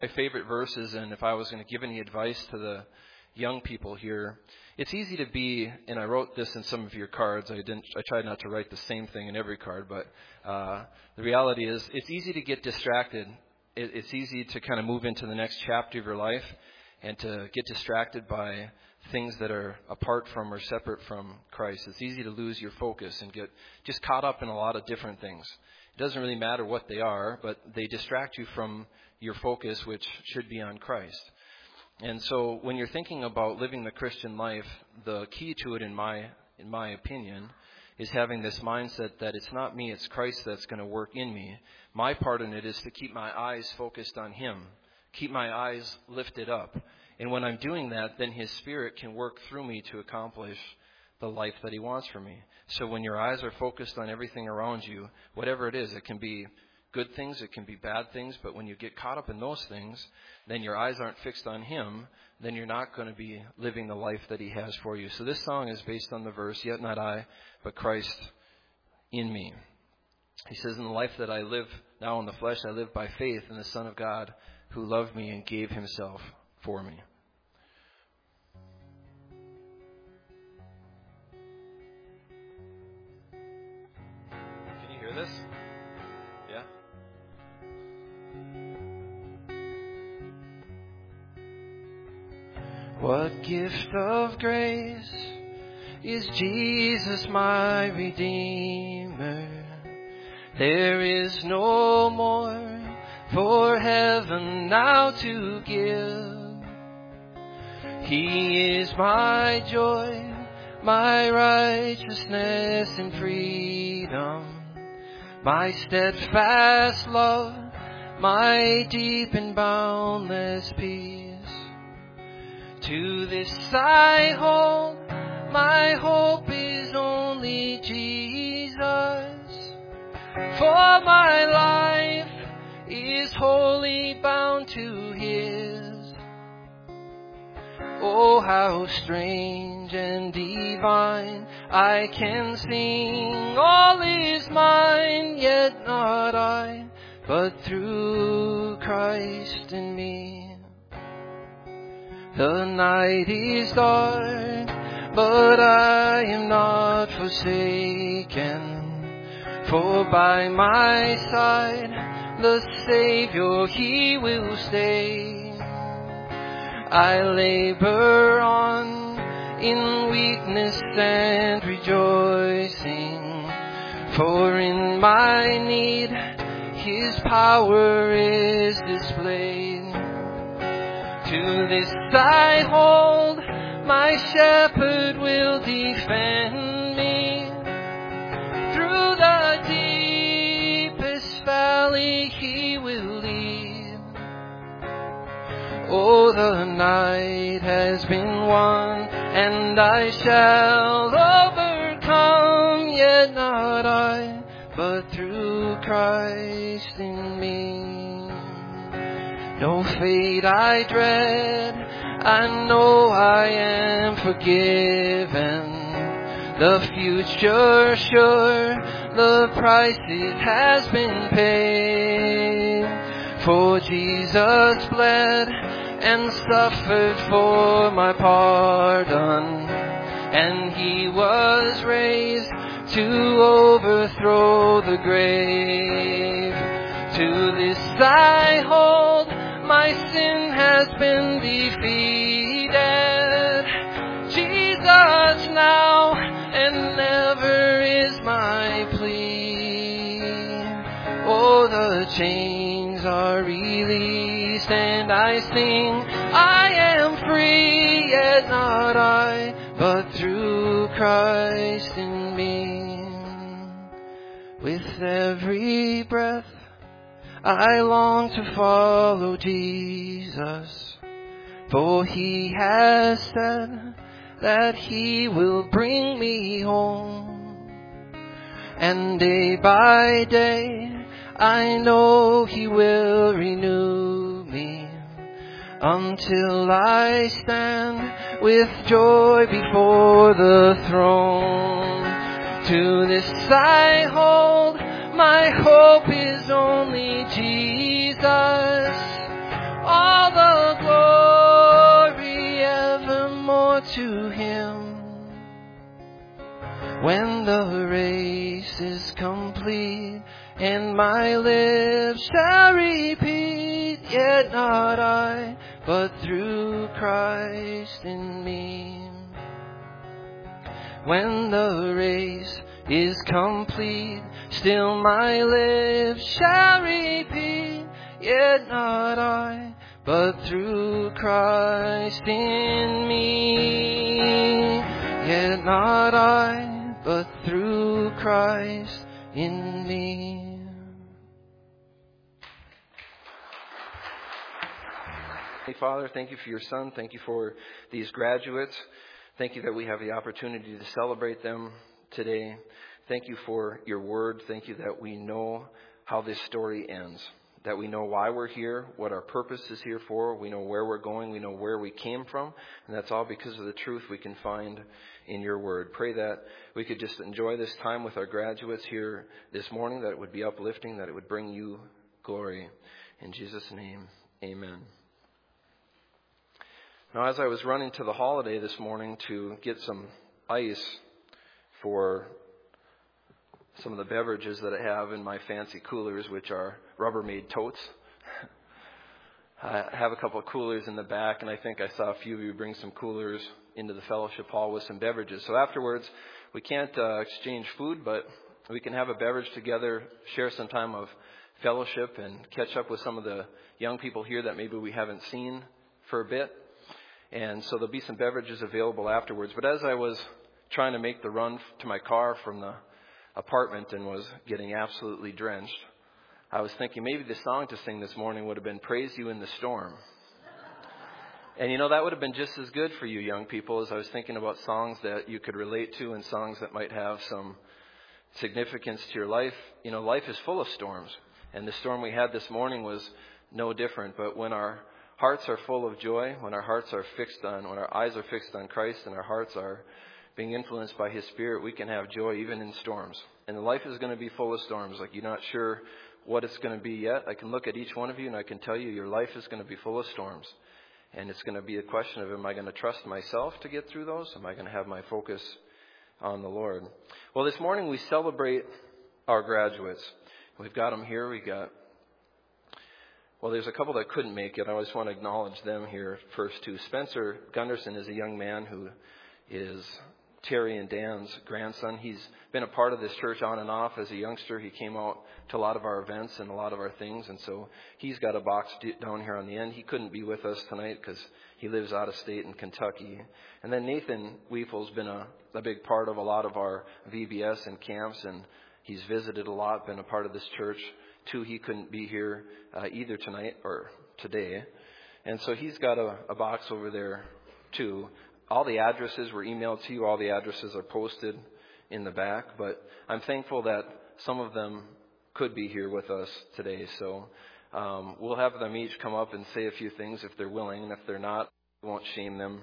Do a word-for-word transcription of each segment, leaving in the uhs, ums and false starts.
My favorite verses, and if I was going to give any advice to the young people here, it's easy to be, and I wrote this in some of your cards. I didn't. I tried not to write the same thing in every card, but uh, the reality is, it's easy to get distracted. It, it's easy to kind of move into the next chapter of your life, and to get distracted by things that are apart from or separate from Christ. It's easy to lose your focus and get just caught up in a lot of different things. It doesn't really matter what they are, but they distract you from your focus, which should be on Christ. And so when you're thinking about living the Christian life, the key to it, in my in my opinion, is having this mindset that it's not me, it's Christ that's going to work in me. My part in it is to keep my eyes focused on Him, keep my eyes lifted up. And when I'm doing that, then His Spirit can work through me to accomplish the life that He wants for me. So when your eyes are focused on everything around you, whatever it is, it can be good things, it can be bad things, but when you get caught up in those things, then your eyes aren't fixed on Him, then you're not going to be living the life that He has for you. So this song is based on the verse, "Yet not I, but Christ in me." He says, "In the life that I live now in the flesh, I live by faith in the Son of God who loved me and gave Himself for me." Can you hear this? Yeah? What gift of grace is Jesus my Redeemer? There is no more for heaven now to give. He is my joy, my righteousness and freedom, my steadfast love, my deep and boundless peace. To this I hold, my hope is only Jesus. For my life is wholly bound to His. Oh, how strange and divine, I can sing, all is mine, yet not I, but through Christ in me. The night is dark, but I am not forsaken, for by my side the Savior, He will stay. I labor on in weakness and rejoicing, for in my need His power is displayed. To this I hold, my shepherd will defend me. Through the deepest valley He will lead. Oh, the night has been won, and I shall overcome, yet not I, but through Christ in me. No fate I dread, I know I am forgiven. The future sure, the price it has been paid. For Jesus bled and suffered for my pardon, and He was raised to overthrow the grave. To this I hold, my sin has been defeated. Jesus now and never is my plea. Oh, the chains are released and I sing, I am free, yet not I, but through Christ in me. With every breath I long to follow Jesus, for He has said that He will bring me home. And day by day I know He will renew me, until I stand with joy before the throne. To this I hold, my hope is only Jesus. to Him. When the race is complete and my lips shall repeat, yet not I, but through Christ in me. When the race is complete, still my lips shall repeat, yet not I, but through Christ in me. Yet not I, but through Christ in me. Hey, Father, thank you for your Son. Thank you for these graduates. Thank you that we have the opportunity to celebrate them today. Thank you for your word. Thank you that we know how this story ends, that we know why we're here, what our purpose is here for. We know where we're going. We know where we came from. And that's all because of the truth we can find in your word. Pray that we could just enjoy this time with our graduates here this morning, that it would be uplifting, that it would bring you glory. In Jesus' name, amen. Now, as I was running to the Holiday this morning to get some ice for some of the beverages that I have in my fancy coolers, which are Rubbermaid totes. I have a couple of coolers in the back, and I think I saw a few of you bring some coolers into the fellowship hall with some beverages. So afterwards, we can't uh, exchange food, but we can have a beverage together, share some time of fellowship, and catch up with some of the young people here that maybe we haven't seen for a bit. And so there'll be some beverages available afterwards. But as I was trying to make the run to my car from the apartment and was getting absolutely drenched, I was thinking maybe the song to sing this morning would have been Praise You in the Storm. And you know, that would have been just as good for you young people, as I was thinking about songs that you could relate to and songs that might have some significance to your life. You know, life is full of storms. And the storm we had this morning was no different. But when our hearts are full of joy, when our hearts are fixed on, when our eyes are fixed on Christ and our hearts are being influenced by His Spirit, we can have joy even in storms. And life is going to be full of storms. Like, you're not sure what it's going to be yet. I can look at each one of you and I can tell you your life is going to be full of storms. And it's going to be a question of, am I going to trust myself to get through those? Am I going to have my focus on the Lord? Well, this morning we celebrate our graduates. We've got them here. We got Well, there's a couple that couldn't make it. I just want to acknowledge them here first, too. Spencer Gunderson is a young man who is Terry and Dan's grandson. He's been a part of this church on and off as a youngster. He came out to a lot of our events and a lot of our things, and so he's got a box down here on the end. He couldn't be with us tonight because he lives out of state in Kentucky. And then Nathan Weefel's been a, a big part of a lot of our V B S and camps, and he's visited a lot, been a part of this church. Too, he couldn't be here uh, either tonight or today. And so he's got a, a box over there, too. All the addresses were emailed to you. All the addresses are posted in the back. But I'm thankful that some of them could be here with us today. So um, we'll have them each come up and say a few things if they're willing. And if they're not, we won't shame them.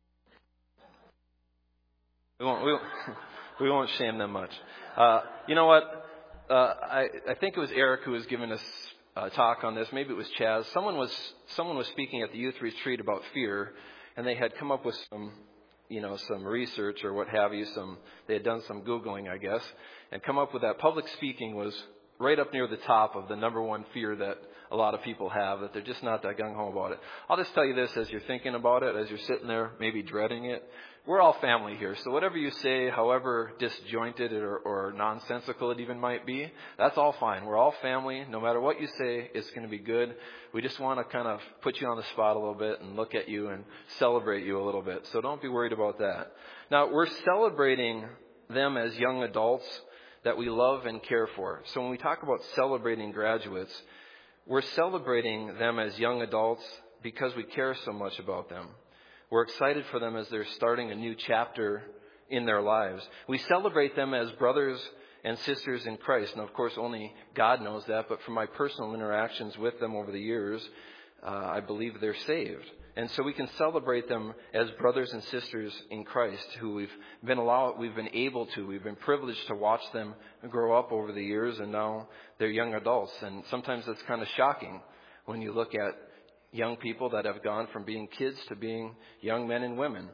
We won't, we won't, we won't shame them much. Uh, you know what? Uh, I, I think it was Eric who was giving us a talk on this. Maybe it was Chaz. Someone was someone was speaking at the youth retreat about fear, and they had come up with some, you know, some research or what have you. Some they had done some Googling, I guess, and come up with that public speaking was right up near the top of the number one fear that a lot of people have, that they're just not that gung-ho about it. I'll just tell you this as you're thinking about it, as you're sitting there maybe dreading it. We're all family here, so whatever you say, however disjointed or, or nonsensical it even might be, that's all fine. We're all family. No matter what you say, it's going to be good. We just want to kind of put you on the spot a little bit and look at you and celebrate you a little bit. So don't be worried about that. Now, we're celebrating them as young adults that we love and care for. So when we talk about celebrating graduates, we're celebrating them as young adults because we care so much about them. We're excited for them as they're starting a new chapter in their lives. We celebrate them as brothers and sisters in Christ. Now, of course, only God knows that, but from my personal interactions with them over the years, uh, I believe they're saved. And so we can celebrate them as brothers and sisters in Christ who we've been allowed, we've been able to, we've been privileged to watch them grow up over the years, and now they're young adults. And sometimes that's kind of shocking when you look at young people that have gone from being kids to being young men and women.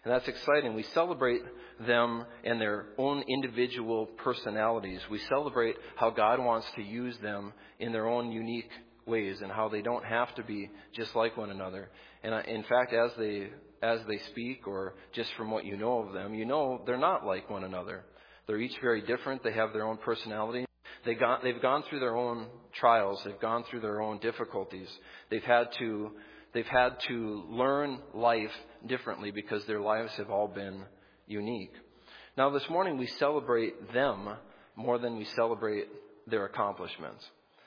And that's exciting. We celebrate them and their own individual personalities. We celebrate how God wants to use them in their own unique ways and how they don't have to be just like one another. And in fact, as they as they speak, or just from what you know of them, you know they're not like one another. They're each very different. They have their own personality. They got, they've gone through their own trials. They've gone through their own difficulties. They've had to they've had to learn life differently because their lives have all been unique. Now, this morning we celebrate them more than we celebrate their accomplishments.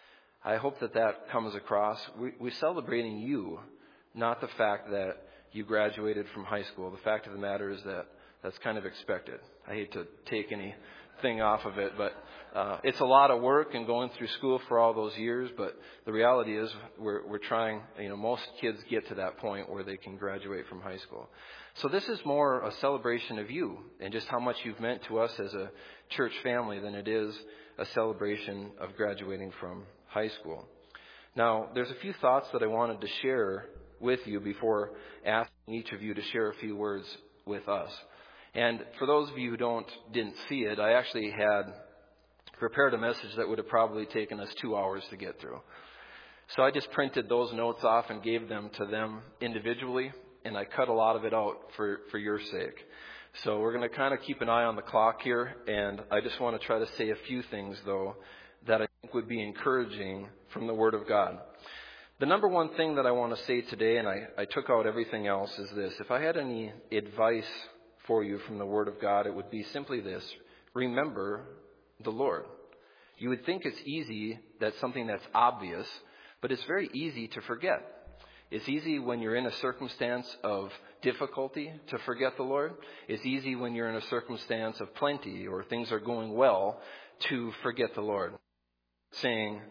I hope that that comes across. We, we're celebrating you, not the fact that you graduated from high school. The fact of the matter is that that's kind of expected. I hate to take anything off of it, but uh, it's a lot of work and going through school for all those years. But the reality is we're, we're trying, you know, most kids get to that point where they can graduate from high school. So this is more a celebration of you and just how much you've meant to us as a church family than it is a celebration of graduating from high school. Now, there's a few thoughts that I wanted to share with you before asking each of you to share a few words with us. And for those of you who don't didn't see it, I actually had prepared a message that would have probably taken us two hours to get through. So I just printed those notes off and gave them to them individually, and I cut a lot of it out for, for your sake. So we're going to kind of keep an eye on the clock here, and I just want to try to say a few things, though, that I think would be encouraging from the Word of God. The number one thing that I want to say today, and I, I took out everything else, is this. If I had any advice for you from the Word of God, it would be simply this. Remember the Lord. You would think it's easy, that's something that's obvious, but it's very easy to forget. It's easy when you're in a circumstance of difficulty to forget the Lord. It's easy when you're in a circumstance of plenty or things are going well to forget the Lord. Saying,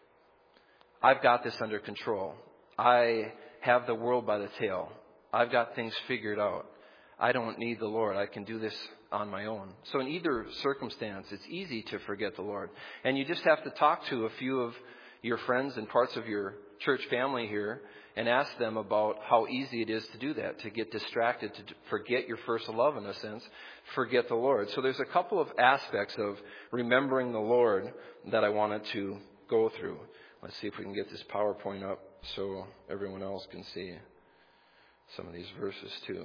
I've got this under control. I have the world by the tail. I've got things figured out. I don't need the Lord. I can do this on my own. So in either circumstance, it's easy to forget the Lord. And you just have to talk to a few of your friends and parts of your church family here and ask them about how easy it is to do that, to get distracted, to forget your first love in a sense, forget the Lord. So there's a couple of aspects of remembering the Lord that I wanted to go through. Let's see if we can get this PowerPoint up so everyone else can see some of these verses too.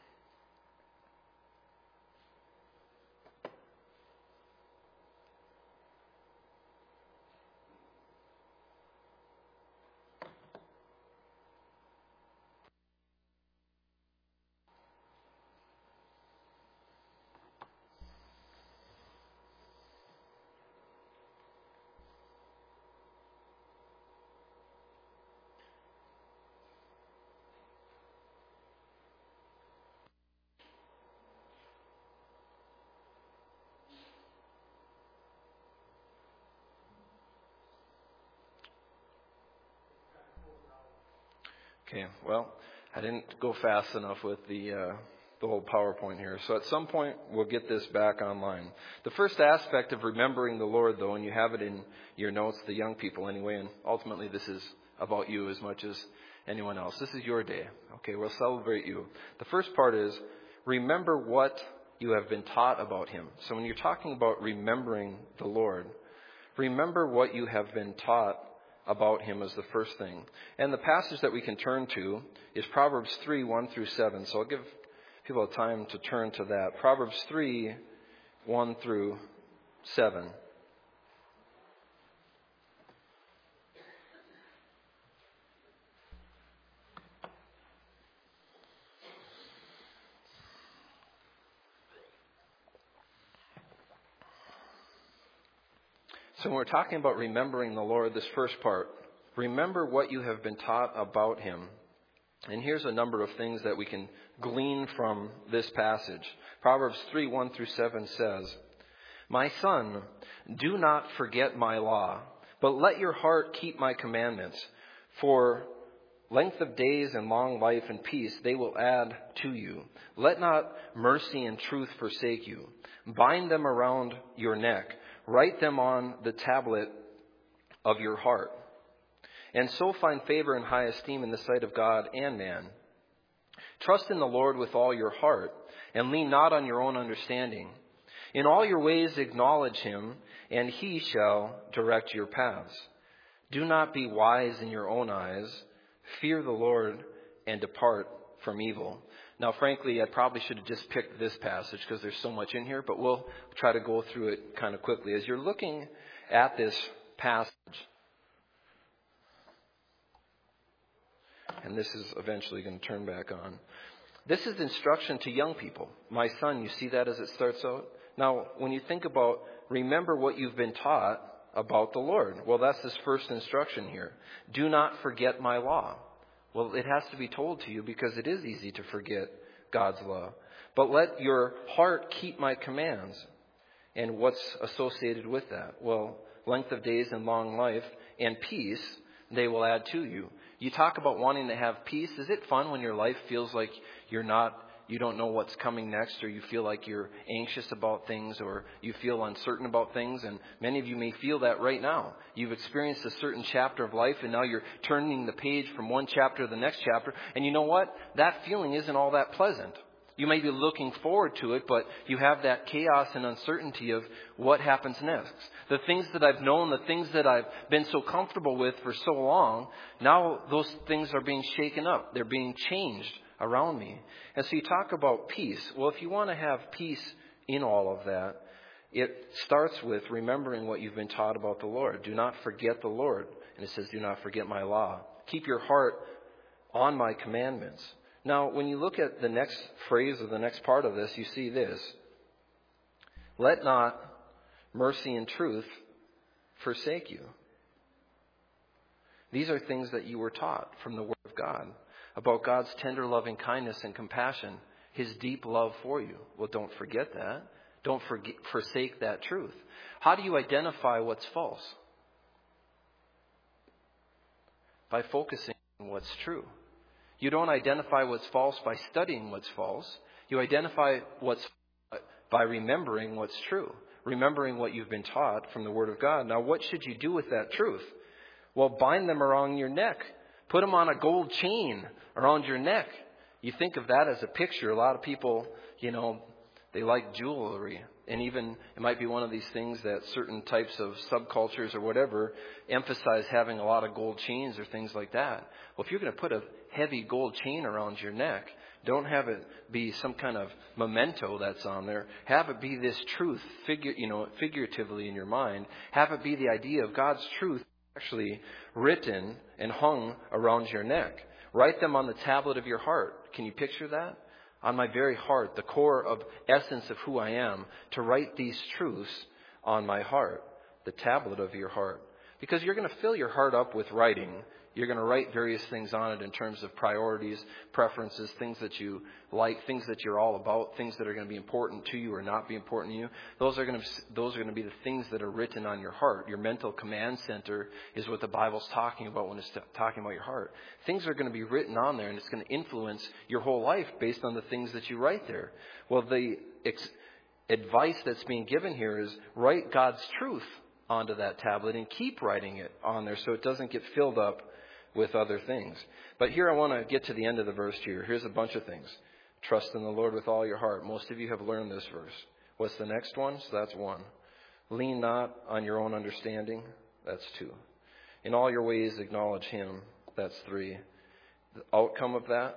Okay, well, I didn't go fast enough with the uh, the whole PowerPoint here. So at some point, we'll get this back online. The first aspect of remembering the Lord, though, and you have it in your notes, the young people anyway, and ultimately this is about you as much as anyone else. This is your day. Okay, we'll celebrate you. The first part is remember what you have been taught about Him. So when you're talking about remembering the Lord, remember what you have been taught about Him as the first thing. And the passage that we can turn to is Proverbs three, one through seven. So I'll give people time to turn to that. Proverbs three, one through seven. So when we're talking about remembering the Lord, this first part, remember what you have been taught about Him. And here's a number of things that we can glean from this passage. Proverbs three, one through seven says, My son, do not forget my law, but let your heart keep my commandments. For length of days and long life and peace they will add to you. Let not mercy and truth forsake you. Bind them around your neck. Write them on the tablet of your heart. And so find favor and high esteem in the sight of God and man. Trust in the Lord with all your heart, and lean not on your own understanding. In all your ways acknowledge him, and he shall direct your paths. Do not be wise in your own eyes. Fear the Lord and depart from evil. Now, frankly, I probably should have just picked this passage because there's so much in here, but we'll try to go through it kind of quickly. As you're looking at this passage, and this is eventually going to turn back on. This is instruction to young people. My son, you see that as it starts out? Now, when you think about, remember what you've been taught about the Lord. Well, that's his first instruction here. Do not forget my law. Well, it has to be told to you because it is easy to forget God's law. But let your heart keep my commands. And what's associated with that? Well, length of days and long life and peace, they will add to you. You talk about wanting to have peace. Is it fun when your life feels like you're not, you don't know what's coming next, or you feel like you're anxious about things, or you feel uncertain about things? And many of you may feel that right now. You've experienced a certain chapter of life, and now you're turning the page from one chapter to the next chapter. And you know what? That feeling isn't all that pleasant. You may be looking forward to it, but you have that chaos and uncertainty of what happens next. The things that I've known, the things that I've been so comfortable with for so long, now those things are being shaken up. They're being changed around me. And so you talk about peace. Well, if you want to have peace in all of that, it starts with remembering what you've been taught about the Lord. Do not forget the Lord. And it says, do not forget my law. Keep your heart on my commandments. Now, when you look at the next phrase or the next part of this, you see this. Let not mercy and truth forsake you. These are things that you were taught from the Word of God about God's tender loving kindness and compassion, his deep love for you. Well, don't forget that. Don't forget, forsake that truth. How do you identify what's false? By focusing on what's true. You don't identify what's false by studying what's false. You identify what's by remembering what's true. Remembering what you've been taught from the Word of God. Now, what should you do with that truth? Well, bind them around your neck. Put them on a gold chain around your neck. You think of that as a picture. A lot of people, you know, they like jewelry. And even it might be one of these things that certain types of subcultures or whatever emphasize having a lot of gold chains or things like that. Well, if you're going to put a heavy gold chain around your neck, don't have it be some kind of memento that's on there. Have it be this truth, figure, you know, figuratively in your mind. Have it be the idea of God's truth actually written and hung around your neck. Write them on the tablet of your heart. Can you picture that? On my very heart, the core of essence of who I am, to write these truths on my heart, the tablet of your heart. Because you're going to fill your heart up with writing. You're going to write various things on it in terms of priorities, preferences, things that you like, things that you're all about, things that are going to be important to you or not be important to you. Those are going to those are going to be the things that are written on your heart. Your mental command center is what the Bible's talking about when it's talking about your heart. Things are going to be written on there, and it's going to influence your whole life based on the things that you write there. Well, the ex- advice that's being given here is write God's truth onto that tablet and keep writing it on there so it doesn't get filled up with other things. But here I want to get to the end of the verse here. Here's a bunch of things. Trust in the Lord with all your heart. Most of you have learned this verse. What's the next one? So that's one. Lean not on your own understanding. That's two. In all your ways acknowledge him. That's three. The outcome of that,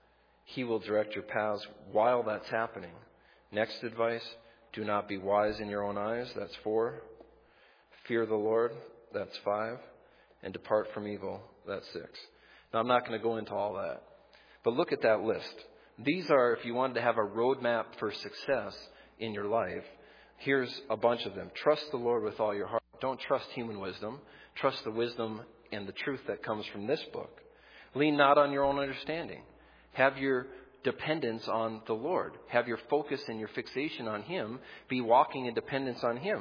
he will direct your paths while that's happening. Next advice, do not be wise in your own eyes. That's four. Fear the Lord. That's five. And depart from evil. That's six. Now, I'm not going to go into all that. But look at that list. These are, if you wanted to have a roadmap for success in your life, here's a bunch of them. Trust the Lord with all your heart. Don't trust human wisdom. Trust the wisdom and the truth that comes from this book. Lean not on your own understanding. Have your dependence on the Lord. Have your focus and your fixation on him. Be walking in dependence on him.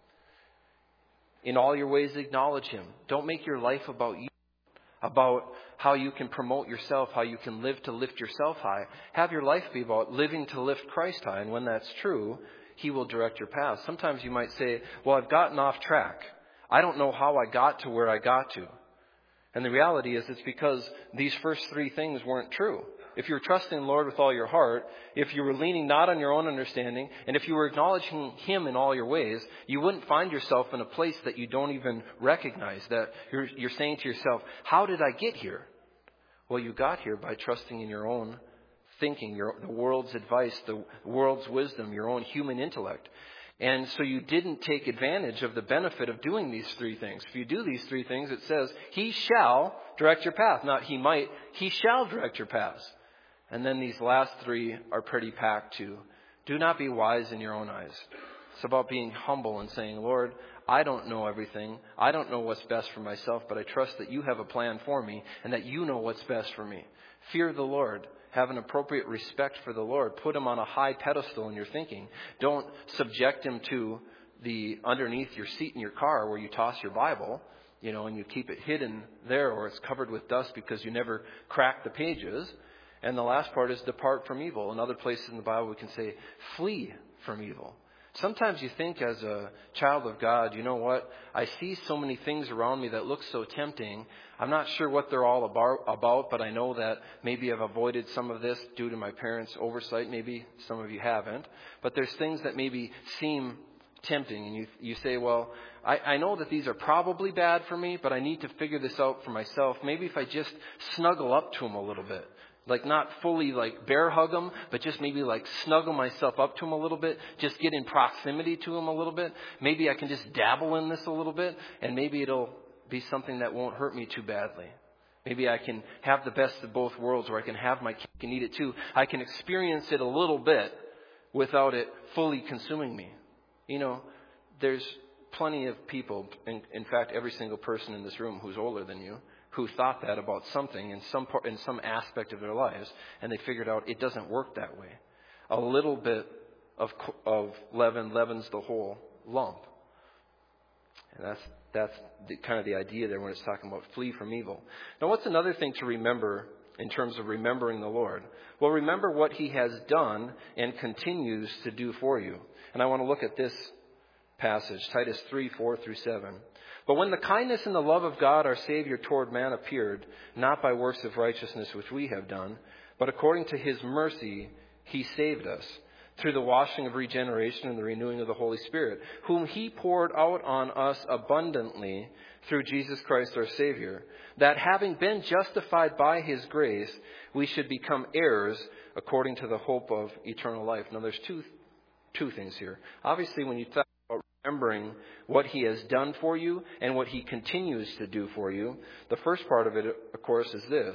In all your ways, acknowledge him. Don't make your life about you, about how you can promote yourself, how you can live to lift yourself high. Have your life be about living to lift Christ high. And when that's true, he will direct your path. Sometimes you might say, well, I've gotten off track. I don't know how I got to where I got to. And the reality is it's because these first three things weren't true. if you were trusting the Lord with all your heart, if you were leaning not on your own understanding, and if you were acknowledging Him in all your ways, you wouldn't find yourself in a place that you don't even recognize, that you're, you're saying to yourself, how did I get here? Well, you got here by trusting in your own thinking, your, the world's advice, the world's wisdom, your own human intellect. And so you didn't take advantage of the benefit of doing these three things. If you do these three things, it says, He shall direct your path. Not He might, He shall direct your paths. And then these last three are pretty packed too. Do not be wise in your own eyes. It's about being humble and saying, Lord, I don't know everything. I don't know what's best for myself, but I trust that you have a plan for me and that you know what's best for me. Fear the Lord. Have an appropriate respect for the Lord. Put Him on a high pedestal in your thinking. Don't subject Him to the underneath your seat in your car where you toss your Bible, you know, and you keep it hidden there, or it's covered with dust because you never crack the pages. And the last part is depart from evil. In other places in the Bible we can say flee from evil. Sometimes you think as a child of God, you know what? I see so many things around me that look so tempting. I'm not sure what they're all about, but I know that maybe I've avoided some of this due to my parents' oversight. Maybe some of you haven't. But there's things that maybe seem tempting. And you you say, well, I, I know that these are probably bad for me, but I need to figure this out for myself. Maybe if I just snuggle up to them a little bit. Like not fully like bear hug them, but just maybe like snuggle myself up to him a little bit. Just get in proximity to him a little bit. Maybe I can just dabble in this a little bit. And maybe it'll be something that won't hurt me too badly. Maybe I can have the best of both worlds, where I can have my cake and eat it too. I can experience it a little bit without it fully consuming me. You know, there's plenty of people, in, in fact, every single person in this room who's older than you, who thought that about something in some part, in some aspect of their lives, and they figured out it doesn't work that way. A little bit of of leaven leavens the whole lump, and that's that's the, kind of the idea there when it's talking about flee from evil. Now, what's another thing to remember in terms of remembering the Lord? Well, remember what He has done and continues to do for you. And I want to look at this passage, Titus three, four through seven. But when the kindness and the love of God our Savior toward man appeared, not by works of righteousness which we have done, but according to His mercy He saved us, through the washing of regeneration and the renewing of the Holy Spirit, whom He poured out on us abundantly through Jesus Christ our Savior, that having been justified by His grace, we should become heirs according to the hope of eternal life. Now there's two two things here. Obviously, when you talk about remembering what He has done for you and what He continues to do for you, the first part of it, of course, is this: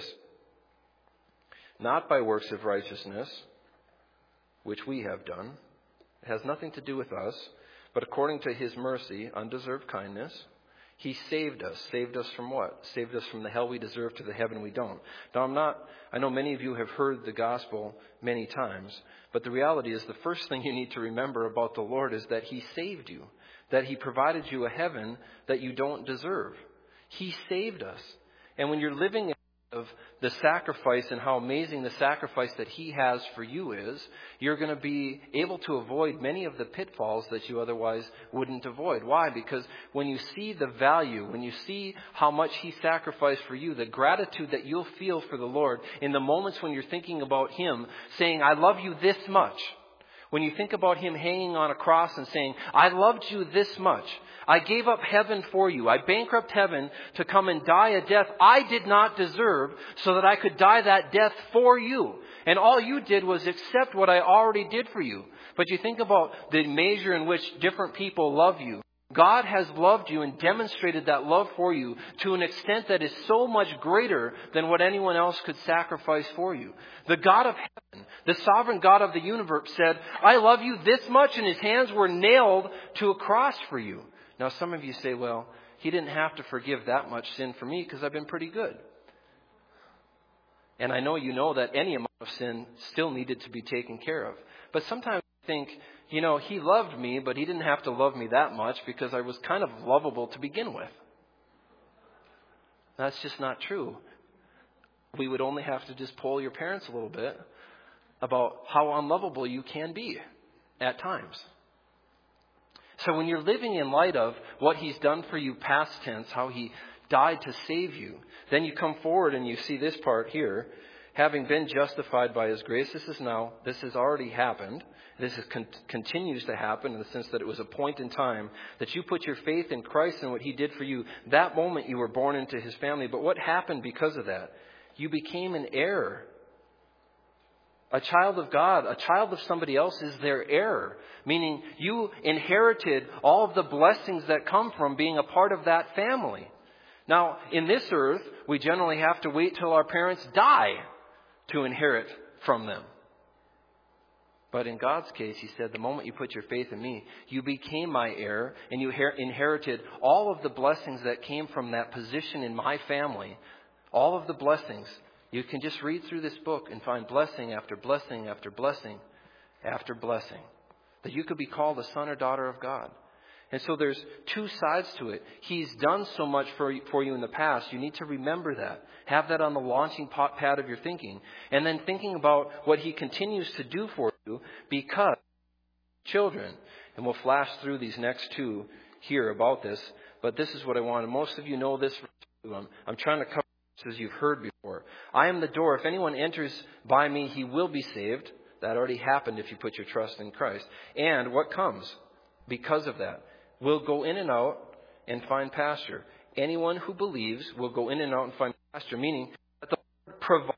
not by works of righteousness, which we have done. It has nothing to do with us, but according to His mercy, undeserved kindness, He saved us. Saved us from what? Saved us from the hell we deserve to the heaven we don't. Now, I'm not, I know many of you have heard the gospel many times, but the reality is the first thing you need to remember about the Lord is that He saved you, that He provided you a heaven that you don't deserve. He saved us. And when you're living of the sacrifice and how amazing the sacrifice that He has for you is, you're going to be able to avoid many of the pitfalls that you otherwise wouldn't avoid. Why? Because when you see the value, when you see how much He sacrificed for you, the gratitude that you'll feel for the Lord in the moments when you're thinking about Him saying, I love you this much. When you think about Him hanging on a cross and saying, I loved you this much. I gave up heaven for you. I bankrupt heaven to come and die a death I did not deserve so that I could die that death for you. And all you did was accept what I already did for you. But you think about the measure in which different people love you. God has loved you and demonstrated that love for you to an extent that is so much greater than what anyone else could sacrifice for you. The God of heaven, the sovereign God of the universe said, I love you this much, and His hands were nailed to a cross for you. Now some of you say, well, He didn't have to forgive that much sin for me because I've been pretty good. And I know you know that any amount of sin still needed to be taken care of. But sometimes I think, you know, He loved me, but He didn't have to love me that much because I was kind of lovable to begin with. That's just not true. We would only have to just poll your parents a little bit about how unlovable you can be at times. So when you're living in light of what He's done for you past tense, how He died to save you, then you come forward and you see this part here. having been justified by his grace, this is now, this has already happened. This is con- continues to happen in the sense that it was a point in time that you put your faith in Christ and what he did for you. That moment you were born into his family. But what happened because of that? You became an heir. A child of God, a child of somebody else is their heir. Meaning you inherited all of the blessings that come from being a part of that family. Now, in this earth, we generally have to wait till our parents die to inherit from them. But in God's case, he said, the moment you put your faith in me, you became my heir and you her- inherited all of the blessings that came from that position in my family. All of the blessings. You can just read through this book and find blessing after blessing after blessing after blessing. That you could be called a son or daughter of God. And so there's two sides to it. He's done so much for you, for you in the past. You need to remember that. Have that on the launching pad of your thinking. And then thinking about what he continues to do for you because children. And we'll flash through these next two here about this. But this is what I wanted. Most of you know this. I'm, I'm trying to cover this as you've heard before. I am the door. If anyone enters by me, he will be saved. That already happened if you put your trust in Christ. And what comes because of that? Will go in and out and find pasture. Anyone who believes will go in and out and find pasture, meaning that the Lord provides.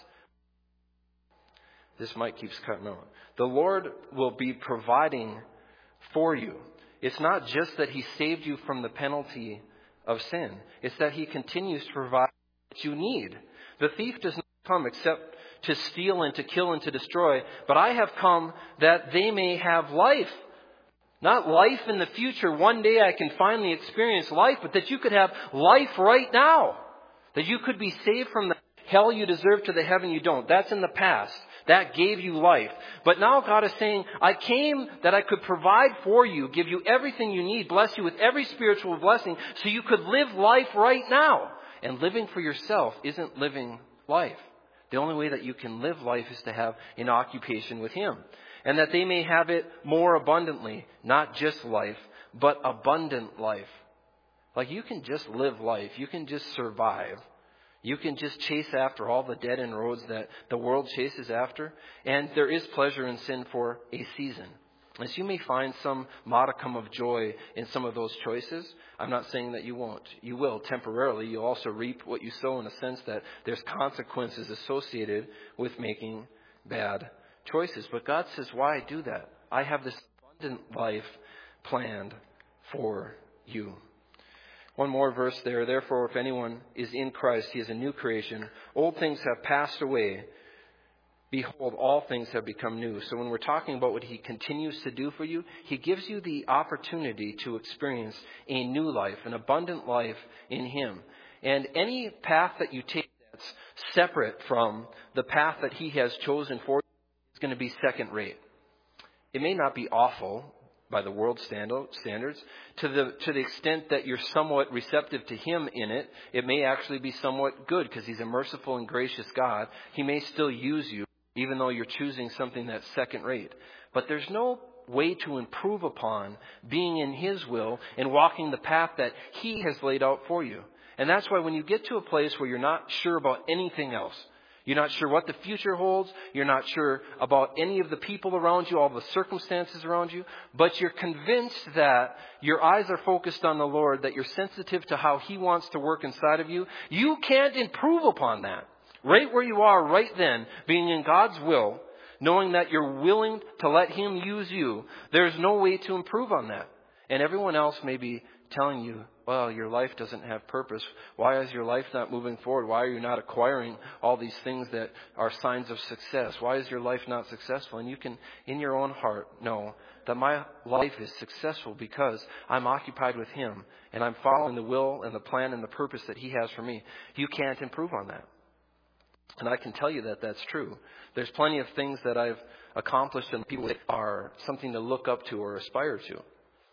This mic keeps cutting out. The Lord will be providing for you. It's not just that he saved you from the penalty of sin. It's that he continues to provide what you need. The thief does not come except to steal and to kill and to destroy, but I have come that they may have life. Not life in the future. One day I can finally experience life, but that you could have life right now. That you could be saved from the hell you deserve to the heaven you don't. That's in the past. That gave you life. But now God is saying, I came that I could provide for you, give you everything you need, bless you with every spiritual blessing, so you could live life right now. And living for yourself isn't living life. The only way that you can live life is to have an occupation with him. And that they may have it more abundantly. Not just life, but abundant life. Like you can just live life. You can just survive. You can just chase after all the dead end roads that the world chases after. And there is pleasure in sin for a season. And so you may find some modicum of joy in some of those choices. I'm not saying that you won't. You will temporarily. You'll also reap what you sow in a sense that there's consequences associated with making bad choices. But God says, why do that? I have this abundant life planned for you. One more verse there. Therefore, if anyone is in Christ, he is a new creation. Old things have passed away. Behold, all things have become new. So when we're talking about what he continues to do for you, he gives you the opportunity to experience a new life, an abundant life in him. And any path that you take that's separate from the path that he has chosen for you, going to be second rate. It may not be awful by the world standards to the to the extent that you're somewhat receptive to him in it. It may actually be somewhat good because he's a merciful and gracious God. He may still use you even though you're choosing something that's second rate. But there's no way to improve upon being in his will and walking the path that he has laid out for you. And that's why when you get to a place where you're not sure about anything else, you're not sure what the future holds. You're not sure about any of the people around you, all the circumstances around you. But you're convinced that your eyes are focused on the Lord, that you're sensitive to how he wants to work inside of you. You can't improve upon that. Right where you are right then, being in God's will, knowing that you're willing to let him use you, there's no way to improve on that. And everyone else may be telling you, well, your life doesn't have purpose. Why is your life not moving forward? Why are you not acquiring all these things that are signs of success? Why is your life not successful? And you can, in your own heart, know that my life is successful because I'm occupied with him and I'm following the will and the plan and the purpose that he has for me. You can't improve on that. And I can tell you that that's true. There's plenty of things that I've accomplished and people that are something to look up to or aspire to.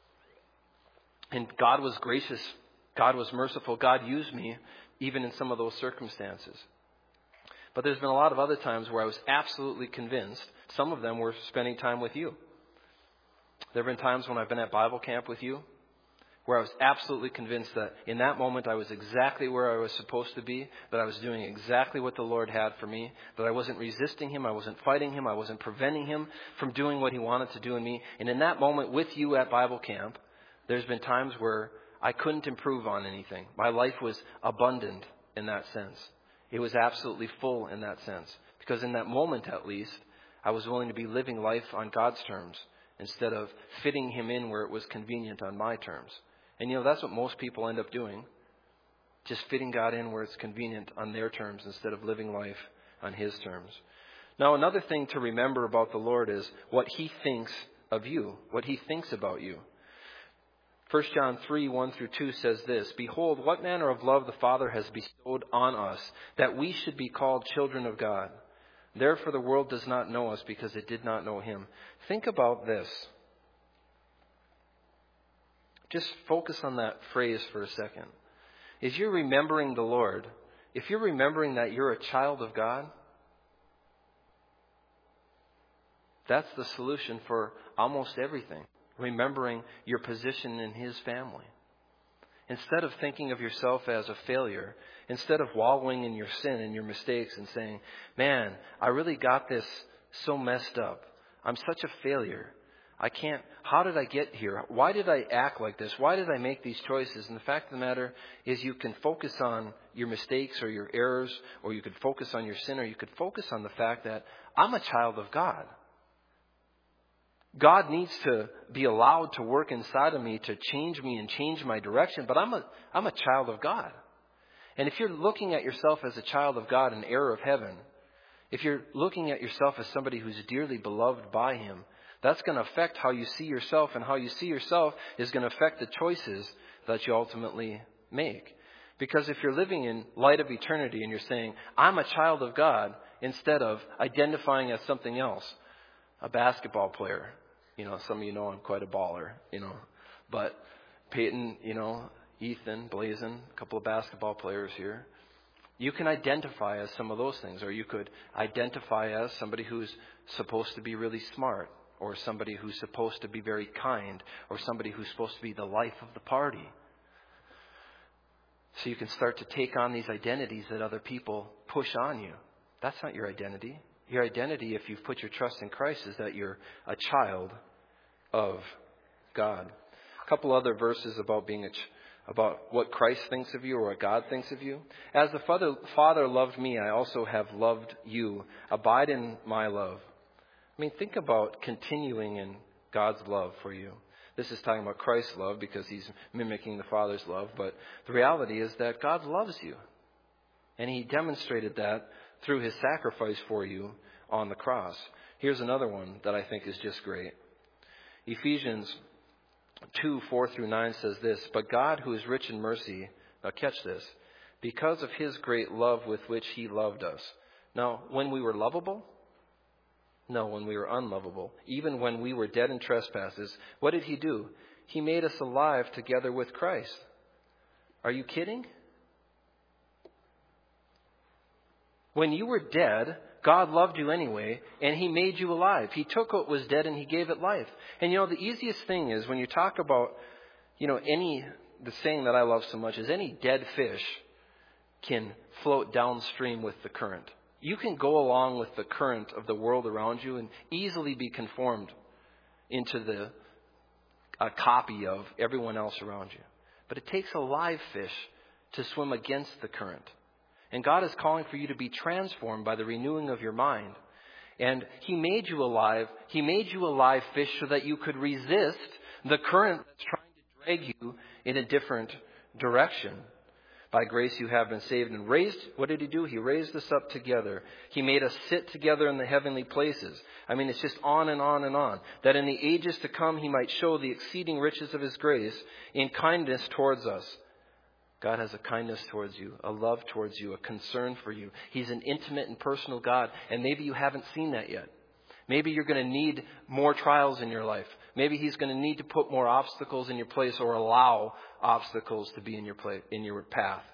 And God was gracious. God was merciful. God used me even in some of those circumstances. But there's been a lot of other times where I was absolutely convinced. Some of them were spending time with you. There have been times when I've been at Bible camp with you, where I was absolutely convinced that in that moment I was exactly where I was supposed to be, that I was doing exactly what the Lord had for me, that I wasn't resisting Him, I wasn't fighting Him, I wasn't preventing Him from doing what He wanted to do in me. And in that moment with you at Bible camp, there's been times where I couldn't improve on anything. My life was abundant in that sense. It was absolutely full in that sense. Because in that moment, at least, I was willing to be living life on God's terms instead of fitting Him in where it was convenient on my terms. And you know, that's what most people end up doing. Just fitting God in where it's convenient on their terms instead of living life on His terms. Now, another thing to remember about the Lord is what He thinks of you, what He thinks about you. First John three, one through two says this, "Behold, what manner of love the Father has bestowed on us, that we should be called children of God. Therefore the world does not know us because it did not know Him." Think about this. Just focus on that phrase for a second. As you're remembering the Lord, if you're remembering that you're a child of God, that's the solution for almost everything. Remembering your position in His family. Instead of thinking of yourself as a failure, instead of wallowing in your sin and your mistakes and saying, man, I really got this so messed up. I'm such a failure. I can't, how did I get here? Why did I act like this? Why did I make these choices? And the fact of the matter is you can focus on your mistakes or your errors, or you could focus on your sin, or you could focus on the fact that I'm a child of God. God needs to be allowed to work inside of me to change me and change my direction, but I'm a, I'm a child of God. And if you're looking at yourself as a child of God, an heir of heaven, if you're looking at yourself as somebody who's dearly beloved by Him, that's going to affect how you see yourself, and how you see yourself is going to affect the choices that you ultimately make. Because if you're living in light of eternity and you're saying, I'm a child of God, instead of identifying as something else, a basketball player, you know, some of you know I'm quite a baller, you know, but Peyton, you know, Ethan, Blazin, a couple of basketball players here. You can identify as some of those things, or you could identify as somebody who's supposed to be really smart, or somebody who's supposed to be very kind, or somebody who's supposed to be the life of the party. So you can start to take on these identities that other people push on you. That's not your identity. Your identity, if you've put your trust in Christ, is that you're a child of God. A couple other verses about being a ch- about what Christ thinks of you, or what God thinks of you. As the Father, Father loved me, I also have loved you. Abide in my love. I mean, think about continuing in God's love for you. This is talking about Christ's love because He's mimicking the Father's love. But the reality is that God loves you. And He demonstrated that through His sacrifice for you on the cross. Here's another one that I think is just great. Ephesians two, four through nine says this, "But God, who is rich in mercy," now catch this, "because of His great love with which He loved us." Now, when we were lovable? No, when we were unlovable. Even when we were dead in trespasses, what did He do? He made us alive together with Christ. Are you kidding? When you were dead, God loved you anyway, and He made you alive. He took what was dead and He gave it life. And you know, the easiest thing is when you talk about, you know, any, the saying that I love so much is any dead fish can float downstream with the current. You can go along with the current of the world around you and easily be conformed into the a copy of everyone else around you. But it takes a live fish to swim against the current. And God is calling for you to be transformed by the renewing of your mind. And He made you alive. He made you a live fish so that you could resist the current that's trying to drag you in a different direction. By grace you have been saved and raised. What did He do? He raised us up together. He made us sit together in the heavenly places. I mean, it's just on and on and on. That in the ages to come He might show the exceeding riches of His grace in kindness towards us. God has a kindness towards you, a love towards you, a concern for you. He's an intimate and personal God, and maybe you haven't seen that yet. Maybe you're going to need more trials in your life. Maybe He's going to need to put more obstacles in your place, or allow obstacles to be in your place, in your path,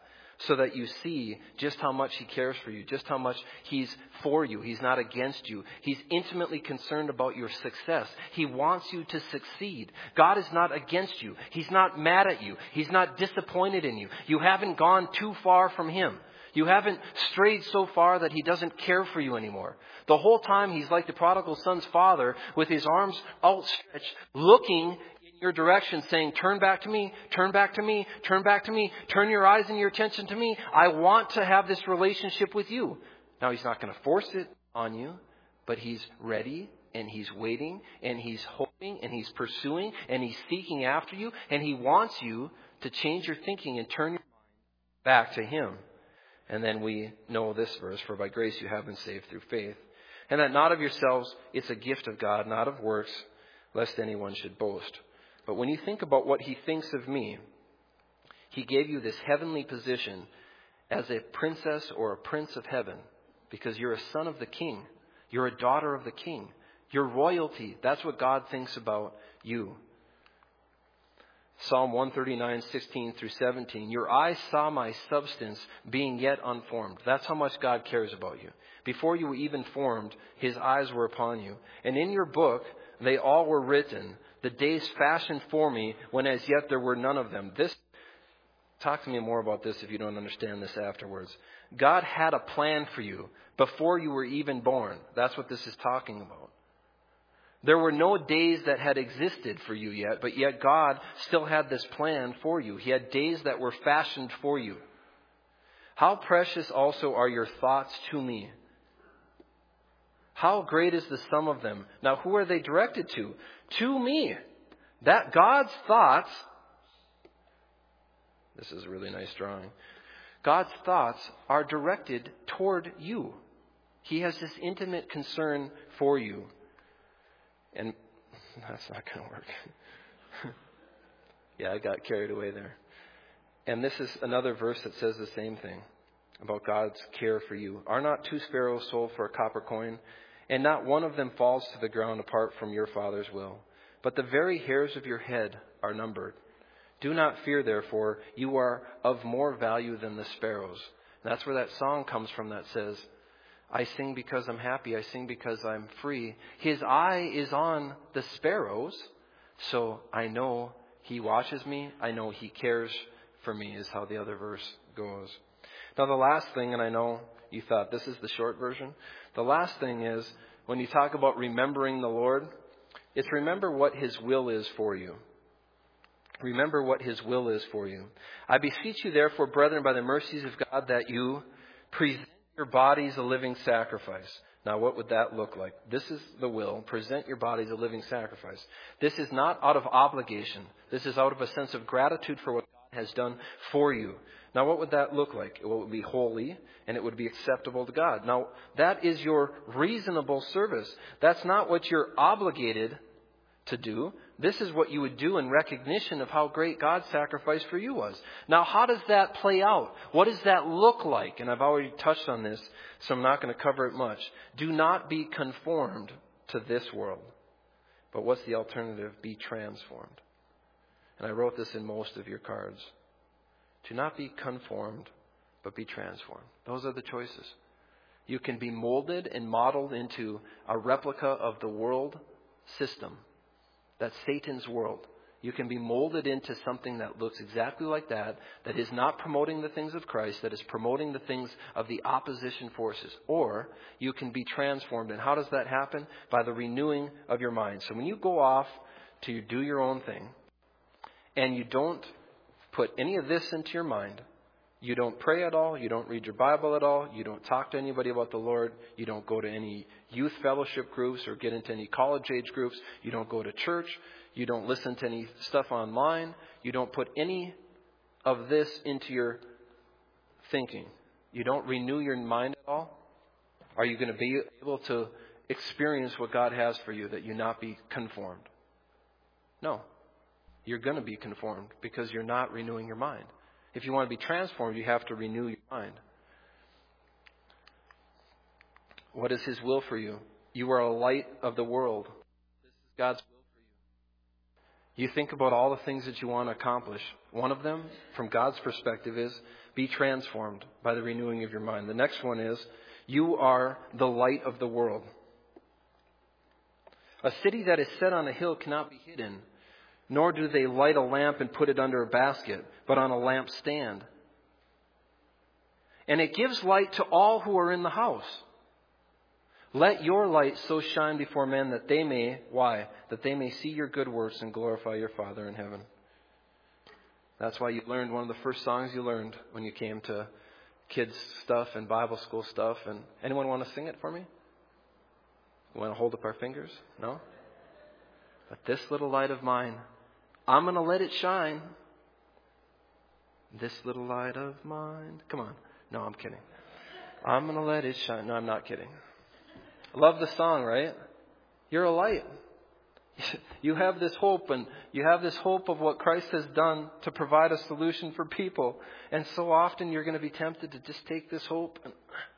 so that you see just how much He cares for you, just how much He's for you. He's not against you. He's intimately concerned about your success. He wants you to succeed. God is not against you. He's not mad at you. He's not disappointed in you. You haven't gone too far from Him. You haven't strayed so far that He doesn't care for you anymore. The whole time He's like the prodigal son's father with His arms outstretched, looking in your direction, saying, turn back to me, turn back to me, turn back to me, turn your eyes and your attention to me. I want to have this relationship with you. Now He's not going to force it on you, but He's ready and He's waiting and He's hoping and He's pursuing and He's seeking after you, and He wants you to change your thinking and turn your mind back to Him. And then we know this verse, for by grace you have been saved through faith. And that not of yourselves, it's a gift of God, not of works, lest anyone should boast. But when you think about what He thinks of me, He gave you this heavenly position as a princess or a prince of heaven, because you're a son of the King. You're a daughter of the King. You're royalty. That's what God thinks about you. Psalm one thirty-nine, sixteen through seventeen. Your eyes saw my substance being yet unformed. That's how much God cares about you. Before you were even formed, His eyes were upon you. And in your book, they all were written, the days fashioned for me, when as yet there were none of them. This, talk to me more about this if you don't understand this afterwards. God had a plan for you before you were even born. That's what this is talking about. There were no days that had existed for you yet, but yet God still had this plan for you. He had days that were fashioned for you. How precious also are your thoughts to me. How great is the sum of them. Now, who are they directed to? To me. That God's thoughts, this is a really nice drawing. God's thoughts are directed toward you. He has this intimate concern for you. And that's not going to work. Yeah, I got carried away there. And this is another verse that says the same thing about God's care for you. Are not two sparrows sold for a copper coin? And not one of them falls to the ground apart from your Father's will. But the very hairs of your head are numbered. Do not fear, therefore, you are of more value than the sparrows. And that's where that song comes from that says, I sing because I'm happy. I sing because I'm free. His eye is on the sparrows. So I know He watches me. I know He cares for me, is how the other verse goes. Now the last thing, and I know you thought this is the short version. The last thing is, when you talk about remembering the Lord, it's remember what His will is for you. Remember what His will is for you. I beseech you therefore, brethren, by the mercies of God, that you present your bodies a living sacrifice. Now, what would that look like? This is the will. Present your bodies a living sacrifice. This is not out of obligation. This is out of a sense of gratitude for what God has done for you. Now, what would that look like? Well, it would be holy and it would be acceptable to God. Now, that is your reasonable service. That's not what you're obligated to do. This is what you would do in recognition of how great God's sacrifice for you was. Now, how does that play out? What does that look like? And I've already touched on this, so I'm not going to cover it much. Do not be conformed to this world. But what's the alternative? Be transformed. And I wrote this in most of your cards. Do not be conformed, but be transformed. Those are the choices. You can be molded and modeled into a replica of the world system. That's Satan's world. You can be molded into something that looks exactly like that, that is not promoting the things of Christ, that is promoting the things of the opposition forces. Or you can be transformed. And how does that happen? By the renewing of your mind. So when you go off to do your own thing, and you don't put any of this into your mind, you don't pray at all, you don't read your Bible at all, you don't talk to anybody about the Lord, you don't go to any youth fellowship groups or get into any college age groups, you don't go to church, you don't listen to any stuff online, you don't put any of this into your thinking, you don't renew your mind at all, are you going to be able to experience what God has for you, that you not be conformed? No. You're going to be conformed because you're not renewing your mind. If you want to be transformed, you have to renew your mind. What is His will for you? You are a light of the world. This is God's will for you. You think about all the things that you want to accomplish. One of them, from God's perspective, is Be transformed by the renewing of your mind. The next one is, you are the light of the world. A city that is set on a hill cannot be hidden, nor do they light a lamp and put it under a basket, but on a lampstand. And it gives light to all who are in the house. Let your light so shine before men that they may, why? That they may see your good works and glorify your Father in heaven. That's why you learned one of the first songs you learned when you came to kids stuff and Bible school stuff. And anyone want to sing it for me? You want to hold up our fingers? No? But this little light of mine, I'm going to let it shine. This little light of mine. Come on. No, I'm kidding. I'm going to let it shine. No, I'm not kidding. I love the song, right? You're a light. You have this hope, and you have this hope of what Christ has done to provide a solution for people. And so often you're going to be tempted to just take this hope and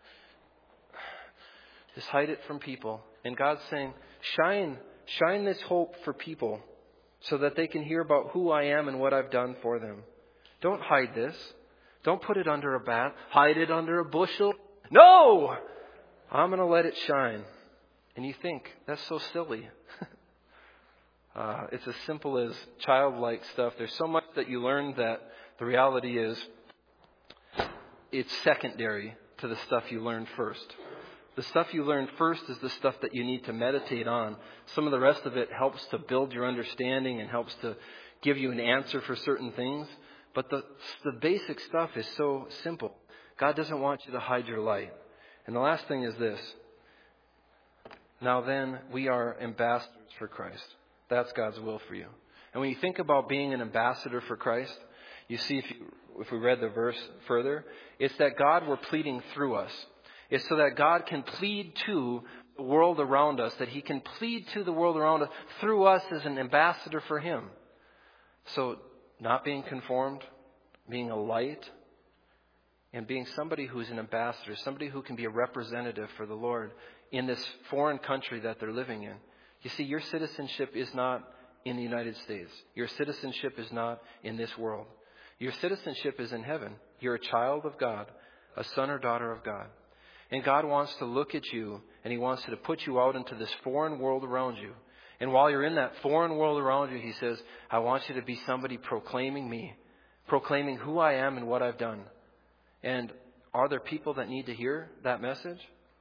just hide it from people. And God's saying, shine, shine this hope for people so that they can hear about who I am and what I've done for them. Don't hide this. Don't put it under a bat. Hide it under a bushel. No! I'm going to let it shine. And you think, that's so silly. uh, it's as simple as childlike stuff. There's so much that you learn that the reality is it's secondary to the stuff you learned first. The stuff you learned first is the stuff that you need to meditate on. Some of the rest of it helps to build your understanding and helps to give you an answer for certain things. But the, the basic stuff is so simple. God doesn't want you to hide your light. And the last thing is this. Now then, we are ambassadors for Christ. That's God's will for you. And when you think about being an ambassador for Christ, you see, if, you, if we read the verse further, it's that God were pleading through us. It's so that God can plead to the world around us, that He can plead to the world around us through us as an ambassador for Him. So, not being conformed, being a light, and being somebody who's an ambassador, somebody who can be a representative for the Lord in this foreign country that they're living in. You see, your citizenship is not in the United States. Your citizenship is not in this world. Your citizenship is in heaven. You're a child of God, a son or daughter of God. And God wants to look at you, and He wants to put you out into this foreign world around you. And while you're in that foreign world around you, He says, I want you to be somebody proclaiming me, proclaiming who I am and what I've done. And are there people that need to hear that message?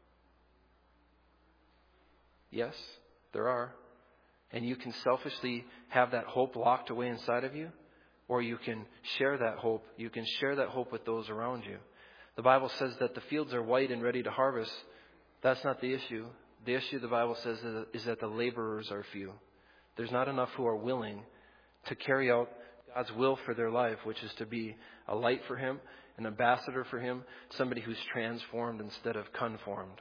Yes, there are. And you can selfishly have that hope locked away inside of you, or you can share that hope. You can share that hope with those around you. The Bible says that the fields are white and ready to harvest. That's not the issue. The issue, the Bible says, is that the laborers are few. There's not enough who are willing to carry out God's will for their life, which is to be a light for Him, an ambassador for Him, somebody who's transformed instead of conformed.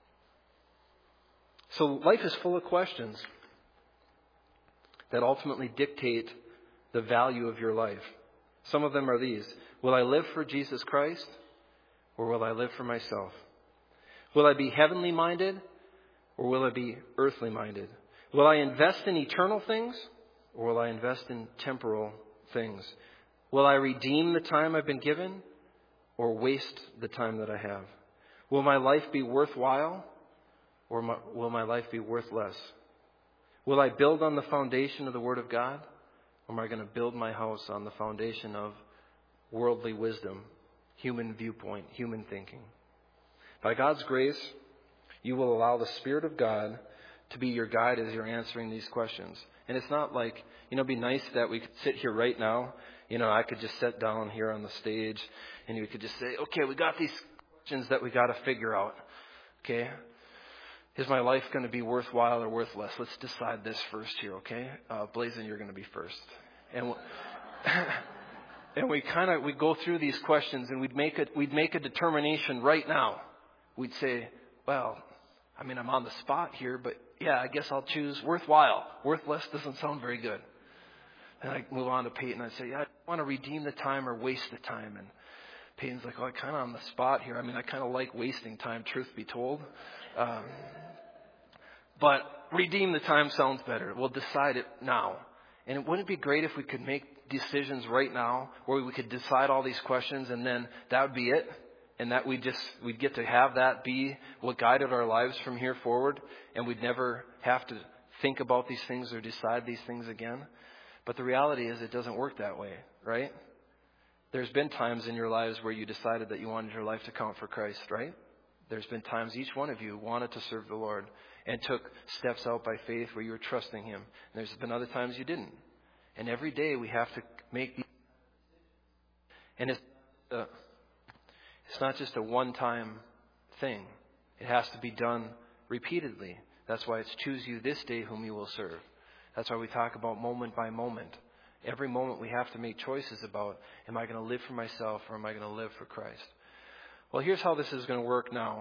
So life is full of questions that ultimately dictate the value of your life. Some of them are these. Will I live for Jesus Christ, or will I live for myself? Will I be heavenly minded, or will I be earthly minded? Will I invest in eternal things, or will I invest in temporal things? Will I redeem the time I've been given, or waste the time that I have? Will my life be worthwhile, or my, will my life be worth less? Will I build on the foundation of the Word of God, or am I going to build my house on the foundation of worldly wisdom, human viewpoint, human thinking? By God's grace, you will allow the Spirit of God to be your guide as you're answering these questions. And it's not like, you know, it'd be nice that we could sit here right now. You know, I could just sit down here on the stage and you could just say, okay, we got these questions that we got to figure out. Okay? Is my life going to be worthwhile or worthless? Let's decide this first here, okay? Uh, Blazin, you're going to be first. And we'll and we kind of, we go through these questions and we'd make a, we'd make a determination right now. We'd say, well, I mean, I'm on the spot here, but yeah, I guess I'll choose worthwhile. Worthless doesn't sound very good. And I move on to Peyton. I say, yeah, I want to redeem the time or waste the time. And Peyton's like, oh, I'm kind of on the spot here. I mean, I kind of like wasting time, truth be told. Um, but redeem the time sounds better. We'll decide it now. And wouldn't it be great if we could make decisions right now where we could decide all these questions and then that would be it? And that we just, we'd get to have that be what guided our lives from here forward, and we'd never have to think about these things or decide these things again. But the reality is it doesn't work that way, right? There's been times in your lives where you decided that you wanted your life to count for Christ, right? There's been times each one of you wanted to serve the Lord and took steps out by faith where you were trusting Him. And there's been other times you didn't. And every day we have to make these. And it's uh, It's not just a one-time thing. It has to be done repeatedly. That's why it's choose you this day whom you will serve. That's why we talk about moment by moment. Every moment we have to make choices about, am I going to live for myself or am I going to live for Christ? Well, here's how this is going to work now.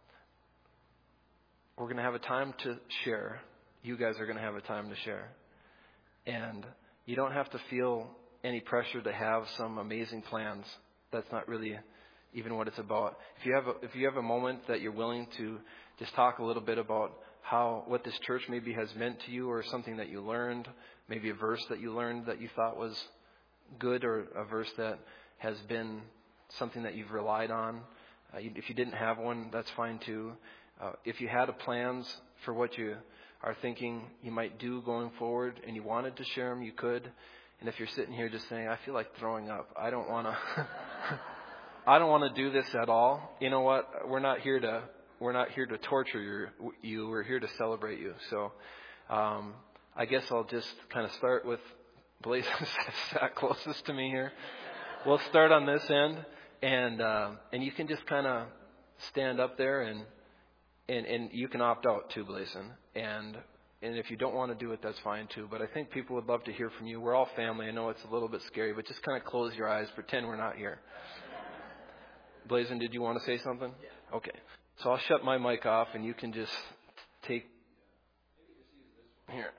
We're going to have a time to share. You guys are going to have a time to share. And you don't have to feel any pressure to have some amazing plans. That's not really even what it's about. If you have a, if you have a moment that you're willing to just talk a little bit about how what this church maybe has meant to you, or something that you learned, maybe a verse that you learned that you thought was good, or a verse that has been something that you've relied on. Uh, if you didn't have one, that's fine too. Uh, if you had plans for what you are thinking you might do going forward and you wanted to share them, you could. And if you're sitting here just saying, I feel like throwing up, I don't want to I don't want to do this at all. You know what? We're not here to we're not here to torture you. you. We're here to celebrate you. So um, I guess I'll just kind of start with Blaze sat closest to me here. We'll start on this end, and uh, and you can just kind of stand up there, and and and you can opt out too, Blazin. And and if you don't want to do it, that's fine too. But I think people would love to hear from you. We're all family. I know it's a little bit scary, but just kind of close your eyes, pretend we're not here. Blazin, did you want to say something? Yeah. Okay. So I'll shut my mic off, and you can just take here.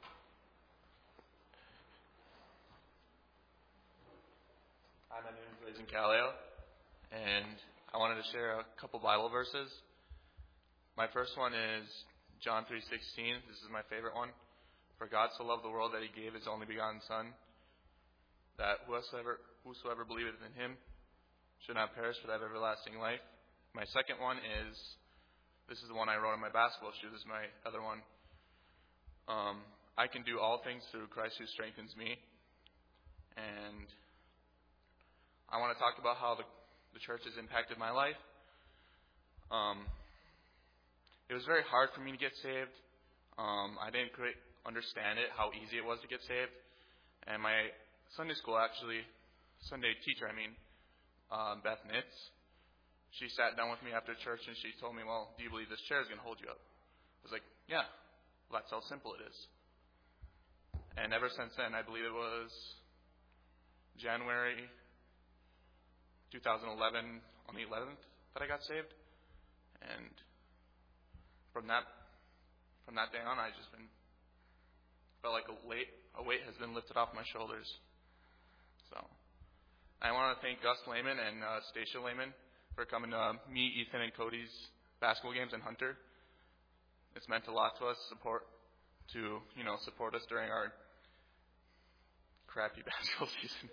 Hi, my name is Blazin Callio, and I wanted to share a couple Bible verses. My first one is John three sixteen. This is my favorite one. For God so loved the world that He gave His only begotten Son, that whosoever whosoever believeth in Him should not perish but have everlasting life. My second one is, this is the one I wrote on my basketball shoe. This is my other one. Um, I can do all things through Christ who strengthens me. And I want to talk about how the, the church has impacted my life. Um, it was very hard for me to get saved. Um, I didn't quite understand it, how easy it was to get saved. And my Sunday school, actually, Sunday teacher, I mean, um, Beth Nitz, she sat down with me after church and she told me, well, do you believe this chair is going to hold you up? I was like, yeah, well, that's how simple it is. And ever since then, I believe it was January twenty eleven, on the eleventh, that I got saved. And from that from that day on, I just been felt like a weight a weight has been lifted off my shoulders. So I want to thank Gus Lehman and uh, Stacia Lehman for coming to uh, me, Ethan, and Cody's basketball games in Hunter. It's meant a lot to us, support to you know support us during our crappy basketball season.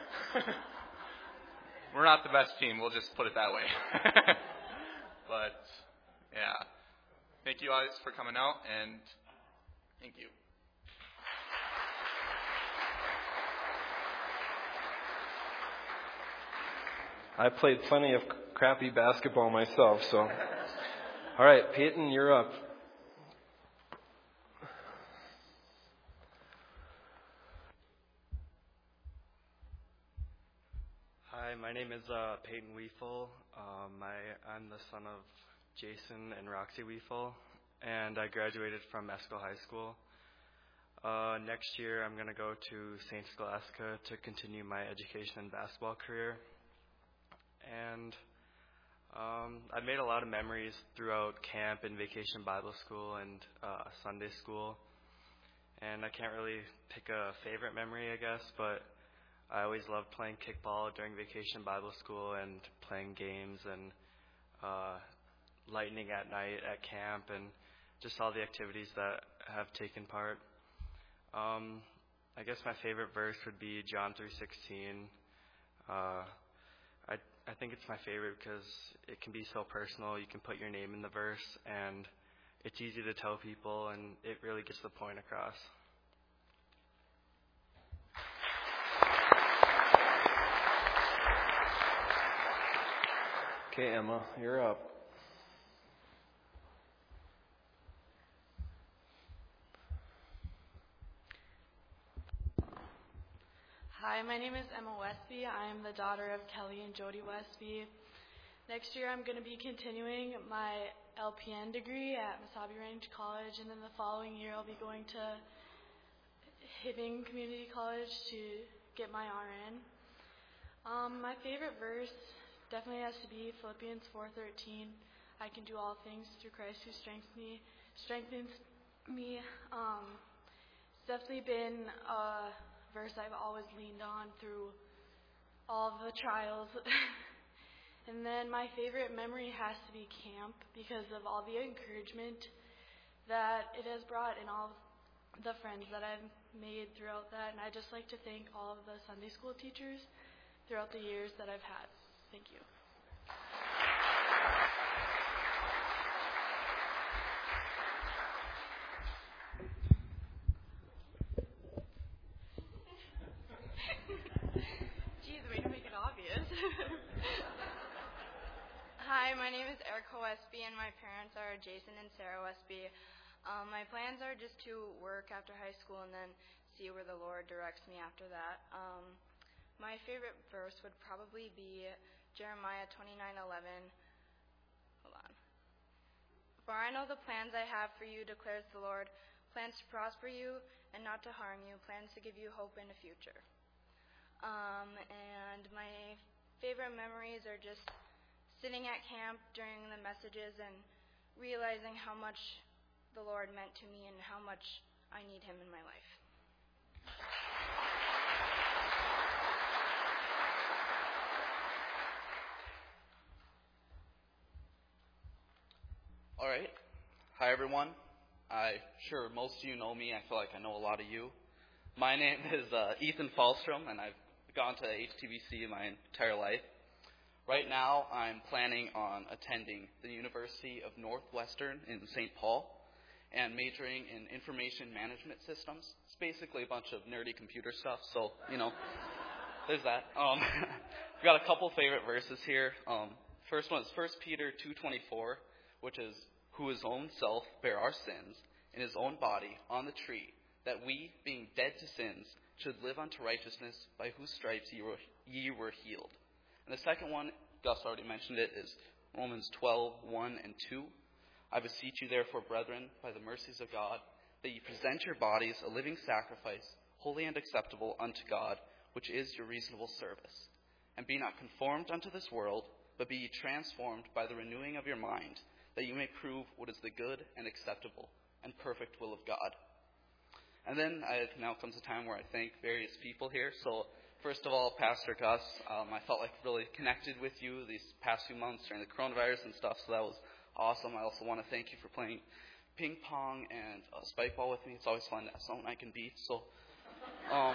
We're not the best team, we'll just put it that way. But yeah, thank you guys for coming out, and thank you. I played plenty of crappy basketball myself, so. All right, Peyton, you're up. Hi, my name is uh, Peyton Weefel. Um, I, I'm the son of Jason and Roxy Weefel, and I graduated from Esco High School. Uh, next year, I'm going to go to Saint Scholastica to continue my education and basketball career. And um, I've made a lot of memories throughout camp and vacation Bible school and uh, Sunday school. And I can't really pick a favorite memory, I guess, but I always loved playing kickball during vacation Bible school and playing games and uh, lightning at night at camp and just all the activities that have taken part. Um, I guess my favorite verse would be John three sixteen. Uh, I I think it's my favorite because it can be so personal. You can put your name in the verse, and it's easy to tell people, and it really gets the point across. Okay, Emma, you're up. Hi, my name is Emma Westby. I am the daughter of Kelly and Jody Westby. Next year I'm going to be continuing my L P N degree at Mesabi Range College, and then the following year I'll be going to Hibbing Community College to get my R N. Um, my favorite verse definitely has to be Philippians four thirteen. I can do all things through Christ who strengthens me. Strengthens me. Um, it's definitely been a verse I've always leaned on through all of the trials. And then my favorite memory has to be camp because of all the encouragement that it has brought and all the friends that I've made throughout that. And I'd just like to thank all of the Sunday school teachers throughout the years that I've had. Thank you. Geez, way to make it obvious. Hi, my name is Erica Westby, and my parents are Jason and Sarah Westby. Um, my plans are just to work after high school and then see where the Lord directs me after that. Um, my favorite verse would probably be Jeremiah twenty-nine eleven. Hold on. For I know the plans I have for you, declares the Lord, plans to prosper you and not to harm you, plans to give you hope in the future. Um, and my favorite memories are just sitting at camp during the messages and realizing how much the Lord meant to me and how much I need Him in my life. All right. Hi, everyone. I'm sure most of you know me. I feel like I know a lot of you. My name is uh, Ethan Falstrom, and I've gone to H T B C my entire life. Right now, I'm planning on attending the University of Northwestern in Saint Paul and majoring in information management systems. It's basically a bunch of nerdy computer stuff, so, you know, there's that. Um, I've got a couple favorite verses here. Um, first one is First Peter two twenty-four, which is, who his own self bare our sins in his own body on the tree, that we, being dead to sins, should live unto righteousness, by whose stripes ye were, ye were healed. And the second one, Gus already mentioned it, is Romans twelve, one and two. I beseech you therefore, brethren, by the mercies of God, that ye present your bodies a living sacrifice, holy and acceptable unto God, which is your reasonable service. And be not conformed unto this world, but be ye transformed by the renewing of your mind, that you may prove what is the good and acceptable and perfect will of God. And then I, now comes a time where I thank various people here. So first of all, Pastor Gus, um, I felt like really connected with you these past few months during the coronavirus and stuff, so that was awesome. I also want to thank you for playing ping pong and uh, spike ball with me. It's always fun to have someone I can beat. So um,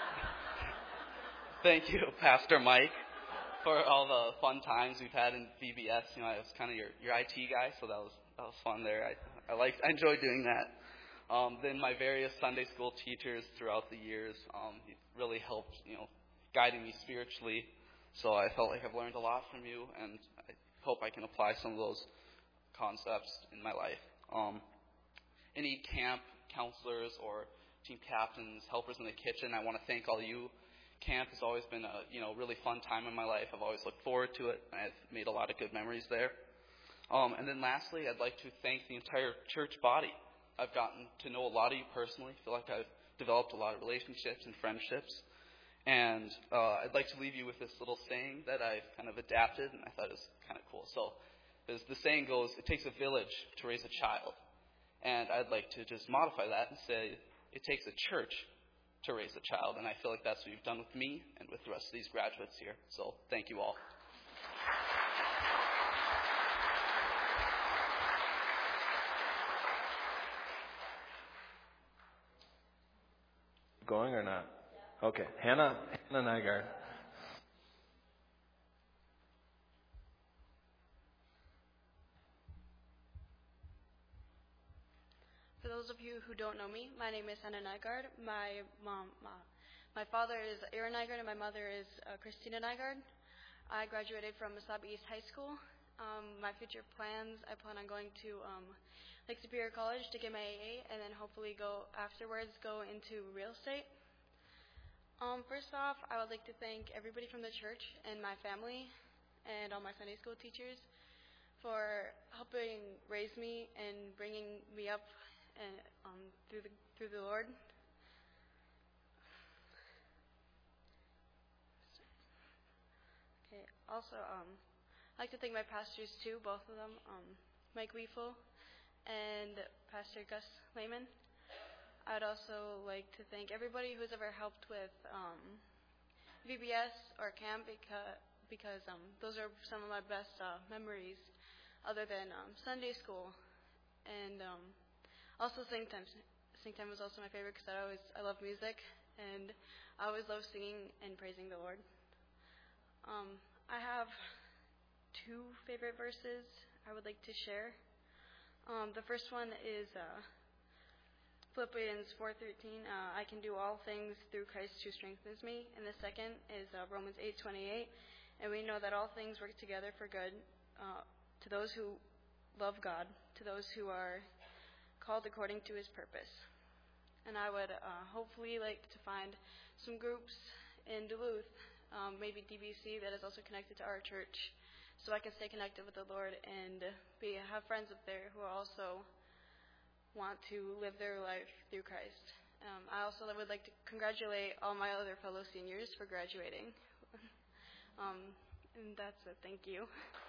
thank you, Pastor Mike, for all the fun times we've had in V B S. You know, I was kind of your, your I T guy, so that was that was fun there. I I liked I enjoyed doing that. Um, then my various Sunday school teachers throughout the years um, really helped, you know, guiding me spiritually. So I felt like I've learned a lot from you, and I hope I can apply some of those concepts in my life. Um, any camp counselors or team captains, helpers in the kitchen, I want to thank all you. Camp has always been a you know really fun time in my life. I've always looked forward to it, and I've made a lot of good memories there. Um, and then lastly, I'd like to thank the entire church body. I've gotten to know a lot of you personally. I feel like I've developed a lot of relationships and friendships. And uh, I'd like to leave you with this little saying that I've kind of adapted, and I thought it was kind of cool. So as the saying goes, it takes a village to raise a child. And I'd like to just modify that and say it takes a church to raise a child. And I feel like that's what you've done with me and with the rest of these graduates here. So thank you all. going or not? Okay. Hannah, Hannah Nygaard. For those of you who don't know me, my name is Hannah Nygaard. My mom, my, my father is Aaron Nygaard, and my mother is uh, Christina Nygaard. I graduated from Mesabi East High School. Um, my future plans, I plan on going to um, Lake Superior College to get my A A, and then hopefully go afterwards go into real estate. Um, first off, I would like to thank everybody from the church and my family and all my Sunday school teachers for helping raise me and bringing me up and um, through the through the Lord. Okay. Also, um, I'd like to thank my pastors too, both of them, um, Mike Weefel and Pastor Gus Lehman. I'd also like to thank everybody who's ever helped with um, V B S or camp because because um, those are some of my best uh, memories, other than um, Sunday school. And um, also sing time. Sing time was also my favorite because I always I love music and I always love singing and praising the Lord. Um, I have two favorite verses I would like to share. Um, the first one is uh, Philippians four thirteen. Uh, I can do all things through Christ who strengthens me. And the second is uh, Romans eight twenty-eight. And we know that all things work together for good uh, to those who love God, to those who are called according to his purpose. And I would uh, hopefully like to find some groups in Duluth, um, maybe D B C, that is also connected to our church, so I can stay connected with the Lord and be have friends up there who also want to live their life through Christ. Um, I also would like to congratulate all my other fellow seniors for graduating. um, and that's it. Thank you.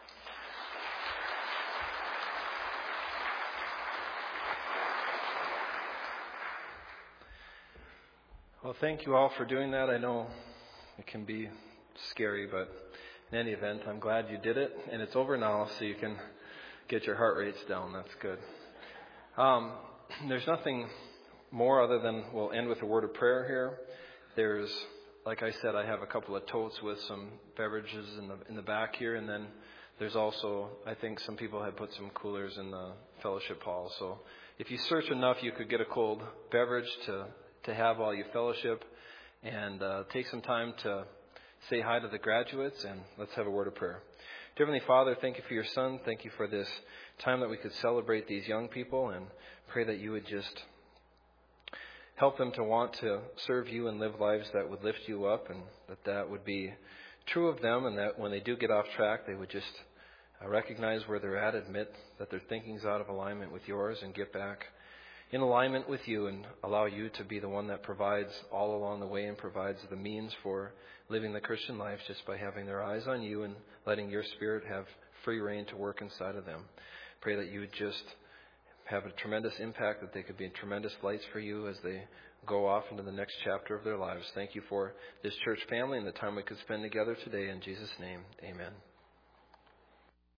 Well, thank you all for doing that. I know it can be scary, but in any event, I'm glad you did it. And it's over now, so you can get your heart rates down. That's good. Um, there's nothing more other than we'll end with a word of prayer here. There's, like I said, I have a couple of totes with some beverages in the in the back here. And then there's also, I think some people had put some coolers in the fellowship hall. So if you search enough, you could get a cold beverage to to have while you fellowship, and uh, take some time to say hi to the graduates, and let's have a word of prayer. Dear Heavenly Father, thank you for your Son. Thank you for this time that we could celebrate these young people, and pray that you would just help them to want to serve you and live lives that would lift you up, and that that would be true of them, and that when they do get off track, they would just uh, recognize where they're at, admit that their thinking's out of alignment with yours, and get back in alignment with you and allow you to be the one that provides all along the way and provides the means for living the Christian life just by having their eyes on you and letting your Spirit have free reign to work inside of them. Pray that you would just have a tremendous impact, that they could be tremendous lights for you as they go off into the next chapter of their lives. Thank you for this church family and the time we could spend together today. In Jesus' name, amen.